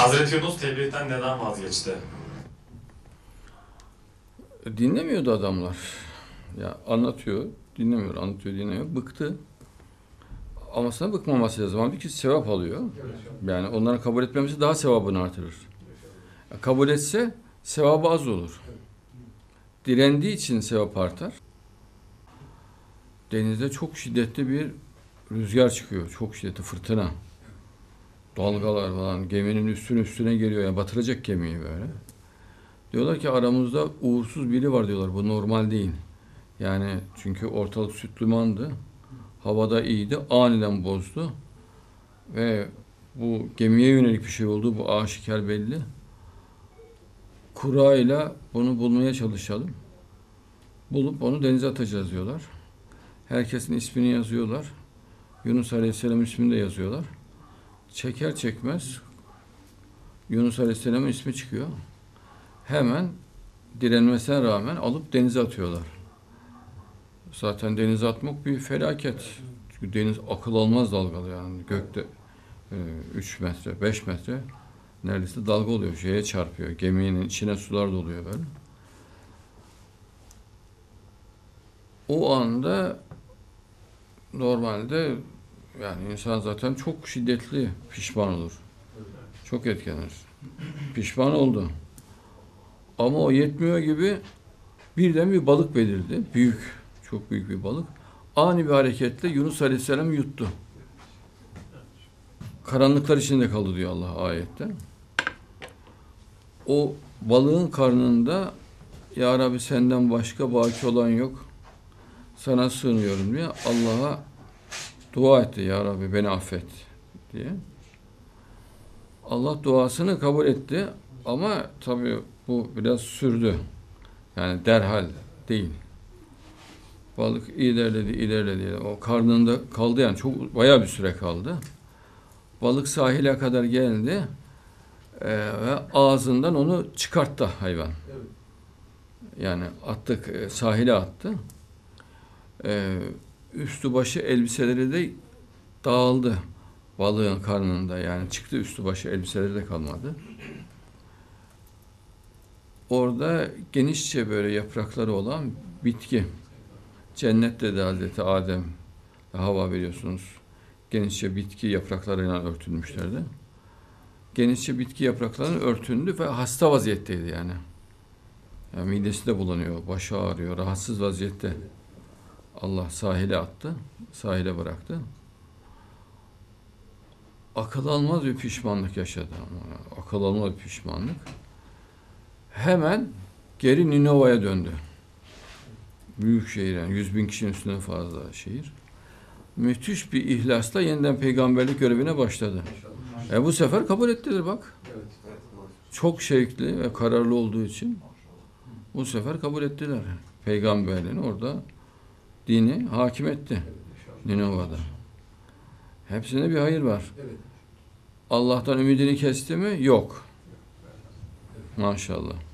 Hazreti Yunus tebliğden neden vazgeçti? Dinlemiyordu adamlar. Ya anlatıyor, dinlemiyor, anlatıyor, dinlemiyor. Bıktı. Ama sana bıkmaması lazım. Halbuki sevap alıyor. Yani onların kabul etmemesi daha sevabını artırır. Kabul etse sevabı az olur. Direndiği için sevap artar. Denizde çok şiddetli bir rüzgar çıkıyor. Çok şiddetli fırtına. Dalgalar falan geminin üstüne geliyor. Yani batıracak gemiyi böyle. Diyorlar ki aramızda uğursuz biri var diyorlar. Bu normal değil. Yani çünkü ortalık süt limandı. Havada iyiydi. Aniden bozdu. Ve bu gemiye yönelik bir şey oldu. Bu aşikar belli. Kurayla bunu bulmaya çalışalım. Bulup onu denize atacağız diyorlar. Herkesin ismini yazıyorlar. Yunus Aleyhisselam'ın ismini de yazıyorlar. Çeker çekmez Yunus Aleyhisselam'ın ismi çıkıyor. Hemen direnmesine rağmen alıp denize atıyorlar. Zaten denize atmak bir felaket. Çünkü deniz akıl almaz dalgalı yani. Gökte 3 metre, 5 metre neredeyse dalga oluyor. Şeye çarpıyor. Geminin içine sular doluyor böyle. O anda normalde yani insan zaten çok şiddetli pişman olur. Çok etkilenir. Pişman oldu. Ama o yetmiyor gibi birden bir balık belirdi. Büyük, çok büyük bir balık. Ani bir hareketle Yunus Aleyhisselam yuttu. Karanlıklar içinde kaldı diyor Allah ayette. O balığın karnında Ya Rabbi senden başka baki olan yok. Sana sığınıyorum diye Allah'a dua etti. Ya Rabbi beni affet diye. Allah duasını kabul etti ama tabii bu biraz sürdü. Yani derhal değil. Balık ilerledi. O karnında kaldı yani çok bayağı bir süre kaldı. Balık sahile kadar geldi ve ağzından onu çıkarttı hayvan. Yani attık, sahile attı. Üstü başı elbiseleri de dağıldı balığın karnında. Yani çıktı üstü başı elbiseleri de kalmadı. Orada genişçe böyle yaprakları olan bitki. Cennette de Hazreti Adem ve Havva biliyorsunuz genişçe bitki yapraklarıyla örtülmüşlerdi. Genişçe bitki yapraklarının örtündü ve hasta vaziyetteydi yani. Yani midesi de bulanıyor, başı ağrıyor, rahatsız vaziyette. Allah sahile attı, sahile bıraktı. Akıl almaz bir pişmanlık yaşadı ama akıl almaz bir pişmanlık. Hemen geri Ninova'ya döndü. Büyük şehir yani 100.000 kişinin üstünden fazla şehir. Müthiş bir ihlasla yeniden peygamberlik görevine başladı. Bu sefer kabul ettiler bak. Çok şevkli ve kararlı olduğu için bu sefer kabul ettiler. Peygamberliğini orada dini hakim etti. Ninova'da. Hepsinde bir hayır var. Allah'tan ümidini kesti mi? Yok. Maşallah.